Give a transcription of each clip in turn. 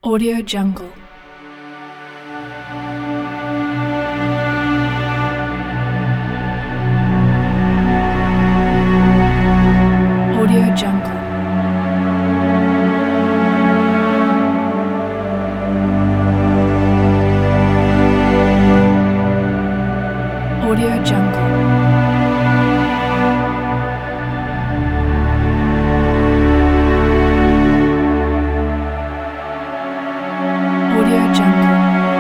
Audio Jungle. Audio Jungle. Audio Jungle. Audio Jungle.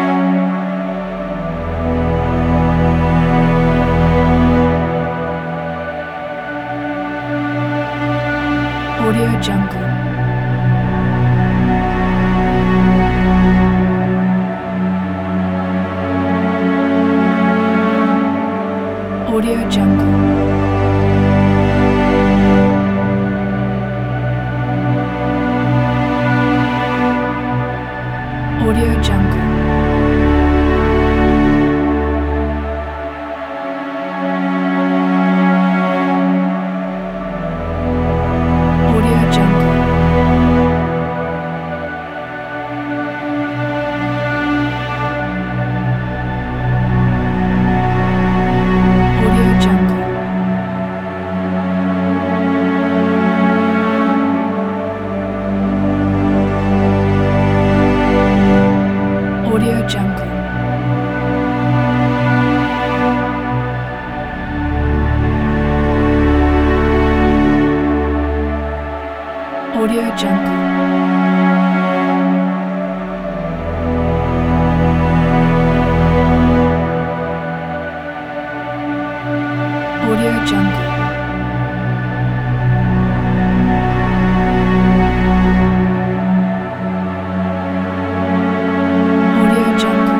Audio Jungle. Audio Jungle. Audio Jungle. Audio Jungle. Audio Jungle. Audio Jungle. Audio Jungle. Audio Jungle. Audio Jungle.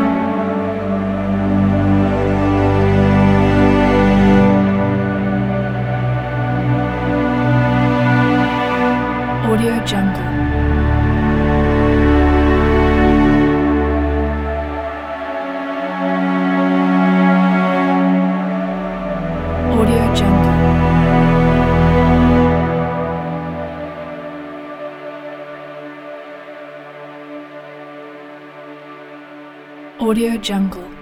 Audio Jungle. Audio Jungle. Audio Jungle.